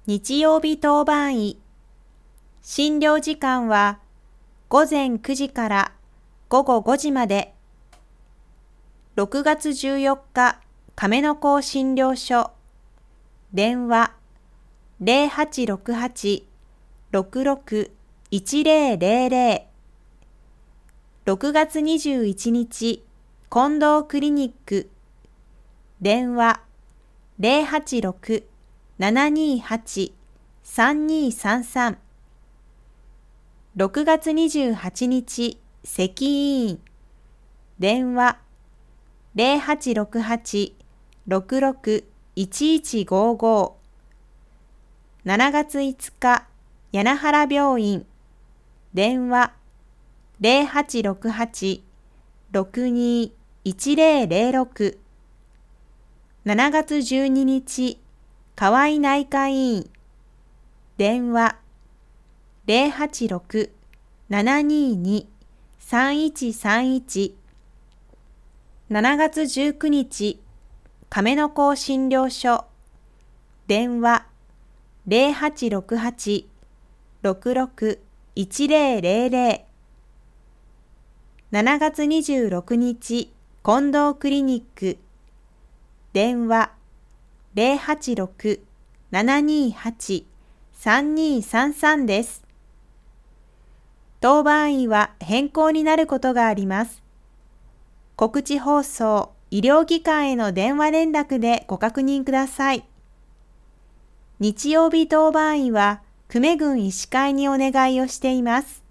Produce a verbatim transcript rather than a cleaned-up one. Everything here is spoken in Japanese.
日曜日当番医。診療時間は午前くじから午後ごじまで。ろくがつじゅうよっか亀の甲診療所。電話ゼロはちろくはち ろくろく いちゼロゼロゼロ。ろくがつにじゅういちにち近藤クリニック。電話ゼロはちろく ななにはち さんにさんさん。ろくがつにじゅうはちにち石医院。電話ゼロはちろくはち ろくろく いちいちごご。しちがついつか柳原病院。電話ゼロはちろくはち ろくに いちゼロゼロろく。しちがつじゅうににち河合内科医院。電話ゼロはちろく ななにに さんいちさんいち。しちがつじゅうくにち亀の甲診療所。電話ゼロはちろくはち ろくろく いちゼロゼロゼロ。しちがつにじゅうろくにち近藤クリニック。電話ゼロはちろく ななにはち さんにさんさんです。当番医は変更になることがあります。告知放送、医療機関への電話連絡でご確認ください。日曜日当番医は久米郡医師会にお願いをしています。